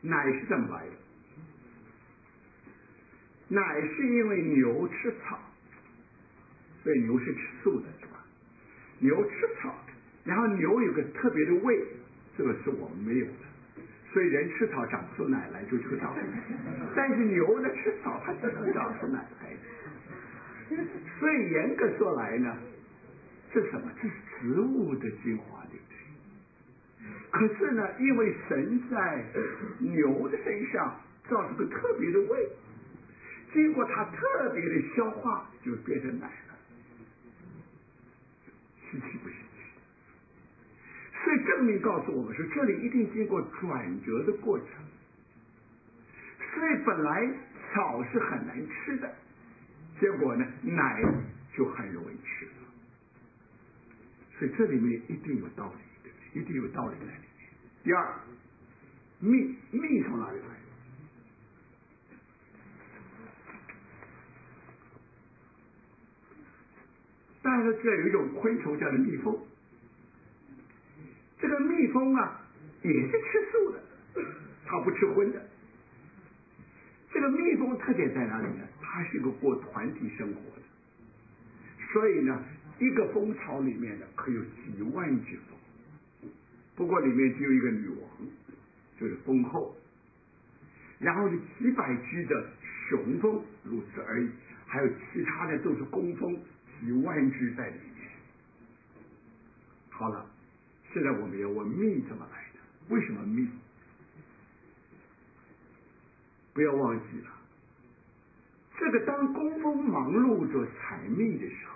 奶是怎么来的？奶是因为牛吃草，所以牛是吃素的，是吧？牛吃草，然后牛有个特别的胃，这个是我们没有的，所以人吃草长出奶来就吃草，但是牛呢吃草它就能长出奶来的。所以严格说来呢，这是什么？这是植物的精华，对不对？可是呢，因为神在牛的身上造出个特别的胃，经过它特别的消化，就变成奶了。稀奇不稀奇？所以证明告诉我们说，这里一定经过转折的过程。所以本来草是很难吃的，结果呢，奶就很容易吃了。所以这里面一定有道理，对不对？一定有道理在里面。第二，蜜从哪里来？大家都知道有一种昆虫叫做蜜蜂，这个蜜蜂啊也是吃素的，它不吃荤的。这个蜜蜂特点在哪里呢？它是一个过团体生活的，所以呢，一个蜂巢里面呢可以有几万只蜂，不过里面只有一个女王，就是蜂后，然后呢几百只的雄蜂，如此而已，还有其他的都是工蜂，几万只在里面。好了，现在我们要问蜜怎么来的？为什么蜜？不要忘记了，这个当工蜂忙碌着采蜜的时候，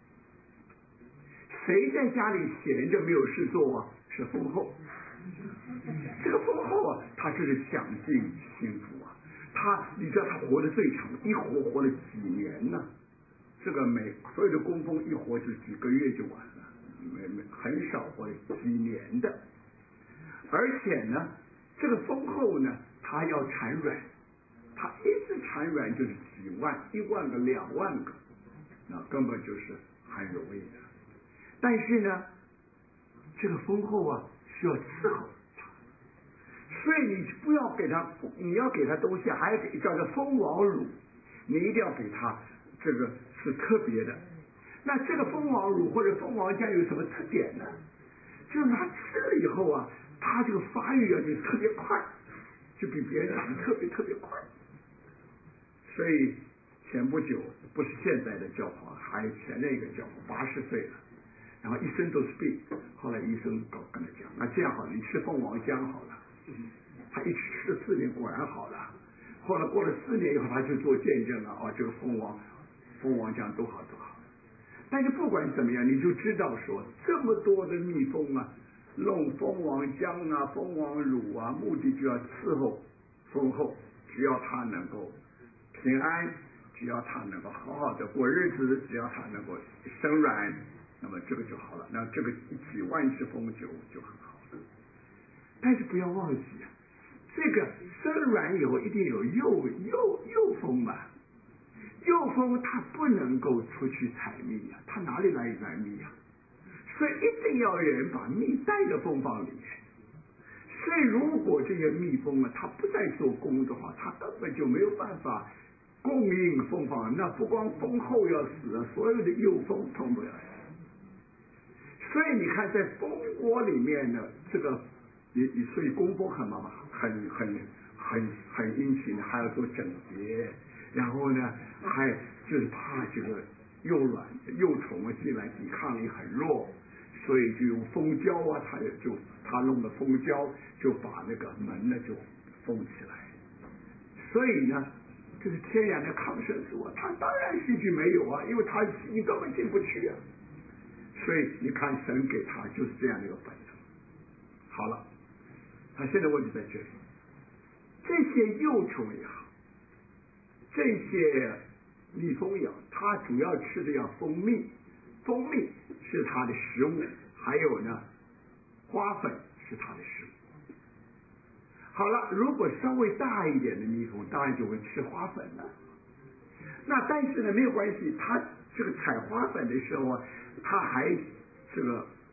谁在家里闲着没有事做啊？是蜂后。这个蜂后啊，他就是享尽幸福啊。你知道他活得最长，一活了几年呢？这个所有的工蜂一活就几个月就完了，很少活几年的。而且呢，这个蜂后呢，他要产卵，他一直产卵就是几万、1万个、2万个，那根本就是很容易的。但是呢，这个蜂后啊需要伺候它，所以你不要给它，你要给它东西，还要给叫做蜂王乳，你一定要给它，这个是特别的。那这个蜂王乳或者蜂王浆有什么特点呢？就是它吃了以后啊，它这个发育啊就特别快，就比别人长得特别快。所以前不久，不是现在的教皇，还有前那个教皇80岁了，然后一身都是病，后来医生跟他讲，那这样好了，你吃蜂王浆好了。他一吃了4年，果然好了。后来过了4年以后，他就做见证了，这个蜂王浆都好。但是不管怎么样，你就知道说，这么多的蜜蜂啊，弄蜂王浆啊、蜂王乳啊，目的就要伺候蜂后，只要他能够平安，只要他能够好好的过日子，只要他能够生卵，那么这个就好了。那这个几万只蜂就很好了。但是不要忘记啊，这个生卵以后一定有幼蜂嘛。幼蜂它不能够出去采蜜啊，它哪里来蜜啊？所以一定要有人把蜜带到蜂房里面。所以如果这些蜜蜂啊，它不再做工的话，它根本就没有办法供应蜂房。那不光蜂后要死啊，所有的幼蜂通都要死。所以你看，在蜂窝里面的这个，所以工蜂很忙嘛，很殷勤的，还要做整洁。然后呢，还就是怕这个幼虫啊进来抵抗力很弱，所以就用蜂胶啊，他弄的蜂胶就把那个门呢就封起来。所以呢，这是天然的抗生素啊，它当然细菌没有啊，因为它细菌根本进不去啊。所以你看，神给他就是这样的一个本能。好了，他现在问题在这里，这些幼虫也好，这些蜜蜂也好，它主要吃的要蜂蜜，蜂蜜是它的食物，还有呢，花粉是它的食物。好了，如果稍微大一点的蜜蜂，当然就会吃花粉了。那但是呢，没有关系，它这个采花粉的时候啊，它还这个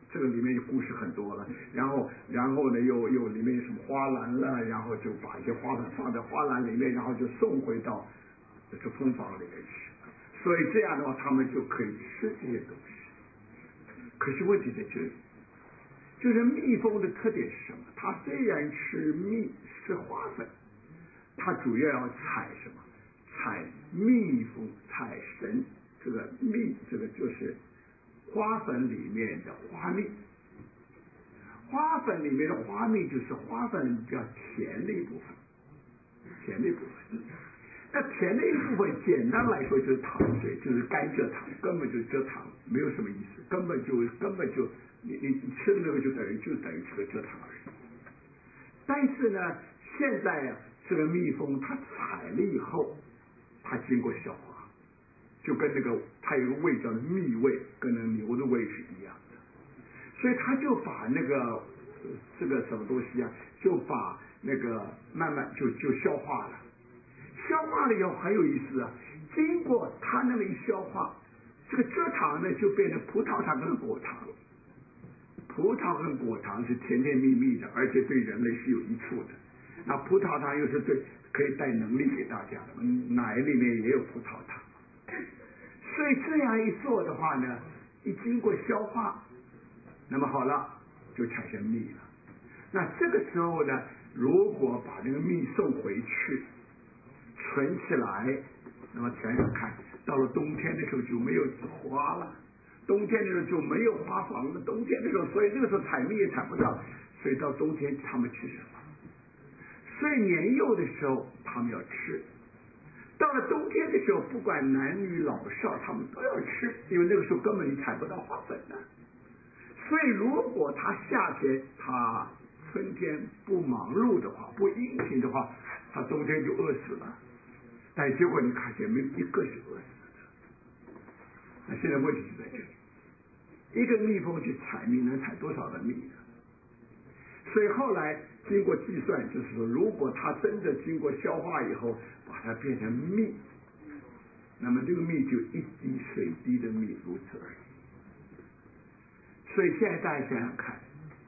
这个里面故事很多了，然后呢又里面有什么花篮了，然后就把一些花瓣放在花篮里面，然后就送回到这个蜂房里面去，所以这样的话他们就可以吃这些东西。可是问题在这里，就是蜜蜂的特点是什么？它虽然吃蜜吃花粉，它主要要采什么？采蜜蜂，采神，这个蜜，这个就是花粉里面的花蜜。花粉里面的花蜜就是花粉比较甜的一部分，甜的一部分。那甜的一部分，简单来说就是糖水，就是甘蔗糖，根本就是蔗糖，没有什么意思，根本就你吃的那个就等于吃个蔗糖而已。但是呢，现在这个蜜蜂它采了以后，它经过消化，就跟那个它有个味叫做蜜味，跟那个牛的味是一样的，所以它就把那个这个什么东西啊，就把那个慢慢就消化了。消化了以后很有意思啊，经过它那么一消化，这个蔗糖呢就变成葡萄糖跟果糖。葡萄跟果糖是甜甜蜜蜜的，而且对人类是有益处的。那葡萄糖又是可以带能力给大家的，奶里面也有葡萄糖。所以这样一做的话呢，一经过消化，那么好了，就产生蜜了。那这个时候呢，如果把那个蜜送回去，存起来，那么想想看，到了冬天的时候就没有花了，冬天的时候就没有花房了，冬天的时候，所以那个时候采蜜也采不到，所以到冬天他们吃什么？所以年幼的时候他们要吃，到了冬天的时候，不管男女老少，他们都要吃，因为那个时候根本你采不到花粉的。所以如果他夏天他春天不忙碌的话，不殷勤的话，他冬天就饿死了。但结果你看见没有一个是饿死的。那现在问题就在这里，一个蜜蜂去采蜜能采多少的蜜呢？所以后来经过计算，就是说，如果它真的经过消化以后，把它变成蜜，那么这个蜜就一滴水滴的蜜，如此而已。所以现在大家想想看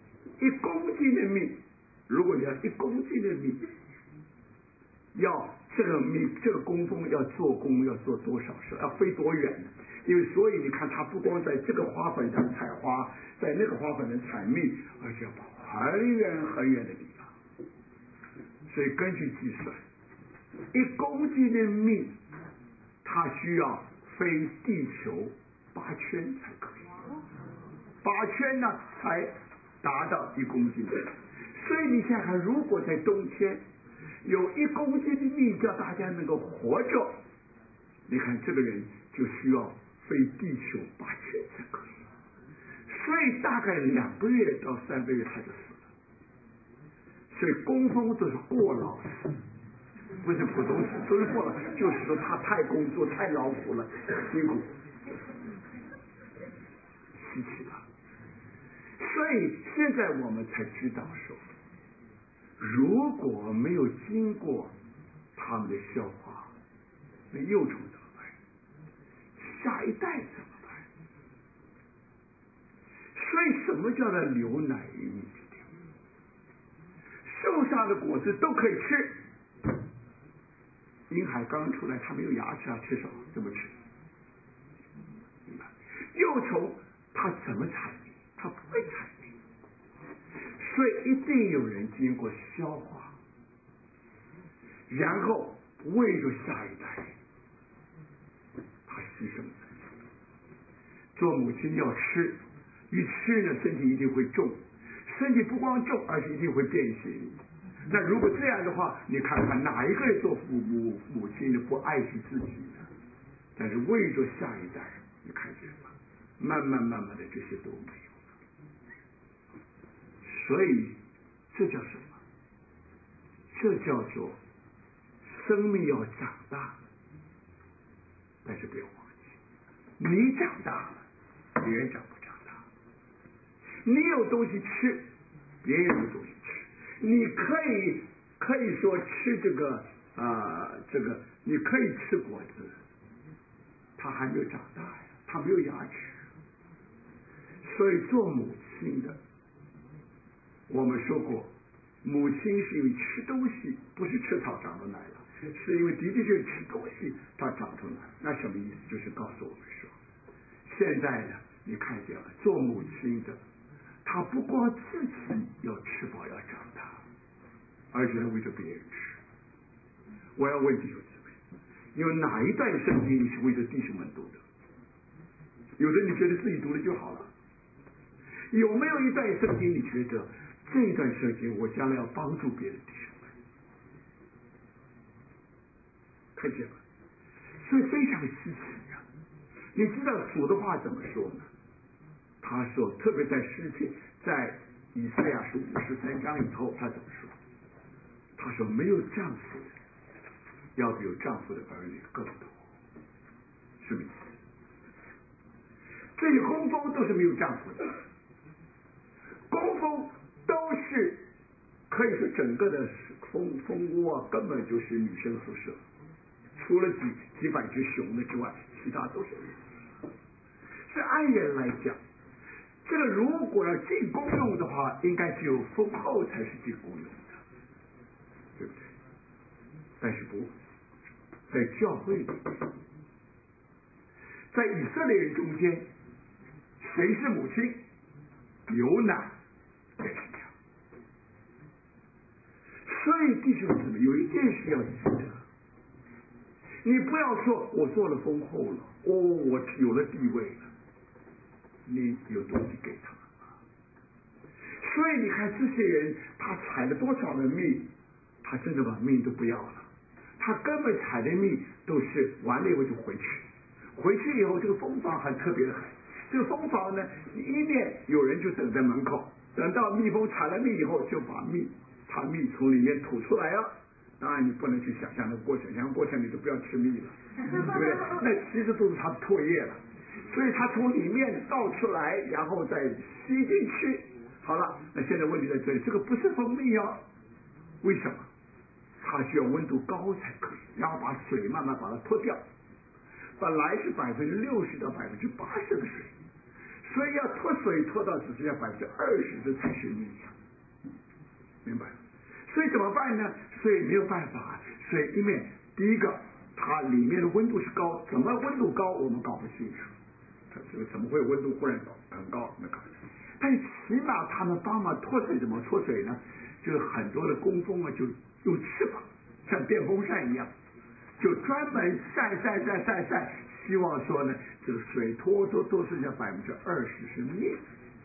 ，1公斤的蜜，如果你要1公斤的蜜，要这个蜜，这个工蜂要做工要做多少时候，要飞多远呢？因为所以你看，它不光在这个花粉上采花，在那个花粉上采蜜，而且要跑很远很远的地方。所以根据计算，1公斤的蜜，它需要飞地球8圈才可以，8圈呢才达到1公斤的。所以你想想看，如果在冬天有1公斤的蜜叫大家能够活着，你看这个人就需要飞地球8圈才可以，所以大概2个月到3个月他就死了。所以工蜂都是过劳死，不是普通死，都是过劳，就是说他太工作太劳苦了，辛苦稀奇了。所以现在我们才知道说，如果没有经过他们的消化，那幼虫怎么办？下一代怎么办？所以什么叫做流奶与蜜之地？树上的果子都可以吃，婴孩刚出来，他没有牙齿，他吃什么？怎么吃？明白？幼虫它怎么采蜜？它不会采蜜，所以一定有人经过消化，然后喂着下一代，他牺牲自己。做母亲要吃，一吃呢，身体一定会重，身体不光重，而且一定会变形。那如果这样的话，你看看哪一个人做母亲的不爱惜自己呢？但是为着下一代，你看见吗？慢慢的这些都没有了。所以这叫什么？这叫做生命要长大，但是不要忘记，你长大了，别人长不长大？你有东西吃，别人有东西吃。你可以说吃这个你可以吃果子，他还没有长大呀，他没有牙齿。 所以做母亲的，我们说过，母亲是因为吃东西，不是吃草长出奶了，是因为的确是吃东西它长出奶。那什么意思？就是告诉我们说，现在呢，你看见了，做母亲的，她不光自己要吃饱要长大，而且为着别人吃。我要问弟兄姊妹，有哪一段圣经你是为着弟兄们读的？有的你觉得自己读了就好了，有没有一段圣经你觉得这一段圣经我将来要帮助别的弟兄们？看见了，所以非常稀奇啊！你知道主的话怎么说呢？他说，特别在在以赛亚书53章以后，他怎么说？他说，没有丈夫的要比有丈夫的儿女更多，是不是？这些工蜂都是没有丈夫的，工蜂都是可以说整个的蜂窝啊，根本就是女生宿舍，除了几百只雄的之外，其他都是。是按人来讲，这个如果要进宫用的话，应该只有蜂后才是进宫用的，对不对？但是不，在教会里，在以色列人中间，谁是母亲？牛奶也是这样。所以弟兄姊妹，有一件事要记得，你不要说我做了丰厚了，我有了地位了，你有东西给他们吗？所以你看这些人，他采了多少的蜜，他真的把命都不要了，他根本采的蜜都是完了以后就回去，回去以后这个蜂房还特别的很，这个蜂房呢，一面有人就等在门口，等到蜜蜂采了蜜以后，就把蜜从里面吐出来了。当然你不能去想象那个过程，想象过程你就不要吃蜜了，对不对？那其实都是它的唾液了，所以它从里面倒出来，然后再吸进去。好了，那现在问题在这里，这个不是蜂蜜哦，为什么？它需要温度高才可以，然后把水慢慢把它脱掉。本来是60%到80%的水，所以要脱水脱到只剩下20%，这才是蜜呀，明白？所以怎么办呢？所以没有办法，所以因为第一个，它里面的温度是高，怎么温度高我们搞不清楚，它这个怎么会温度忽然很高？没搞不清楚。但是起码他们帮忙脱水，怎么脱水呢？就是很多的工蜂啊，就用翅膀，像电风扇一样，就专门晒，希望说呢，这个水多剩下20%是蜜。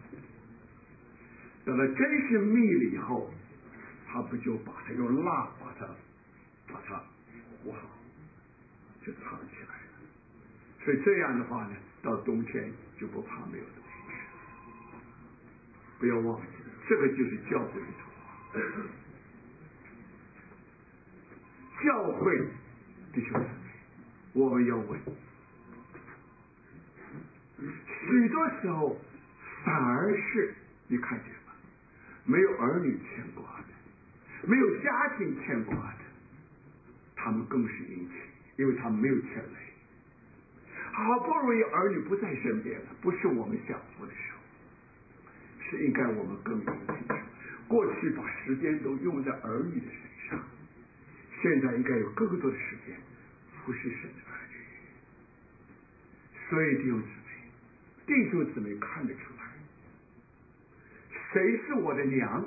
等到真是蜜了以后，他不就把它用蜡把它和好，就藏起来了。所以这样的话呢，到冬天就不怕没有东西吃。不要忘记，这个就是教会的图画。教会弟兄姊妹，我们要问，许多时候反而是你看见吗？没有儿女牵挂的，没有家庭牵挂的，他们更是殷勤，因为他们没有牵累。好不容易儿女不在身边了，不是我们享福的时候，是应该我们更殷勤。过去把时间都用在儿女的身上，现在应该有更多的时间服侍神的儿女。所以弟兄姊妹看得出来，谁是我的娘，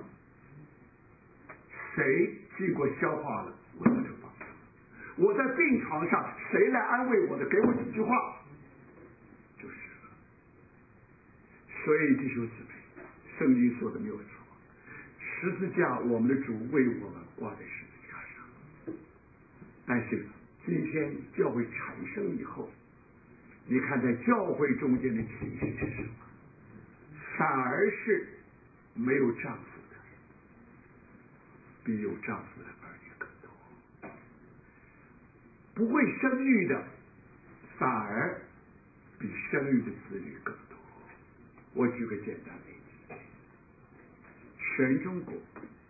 谁经过消化了我的这个帮助。我在病床上，谁来安慰我的？给我几句话就是了。所以弟兄姊妹，圣经说的没有错，十字架我们的主为我们挂在十字架上。但是今天教会产生以后，你看在教会中间的情形是什么？反而是没有丈夫的比有丈夫的儿女更多，不会生育的反而比生育的子女更多。我举个简单例子，全中国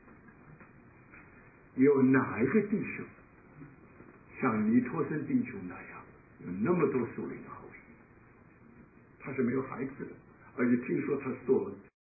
有哪一个弟兄像尼托森弟兄那样有那么多属灵的后裔？他是没有孩子的， 而且听说他做了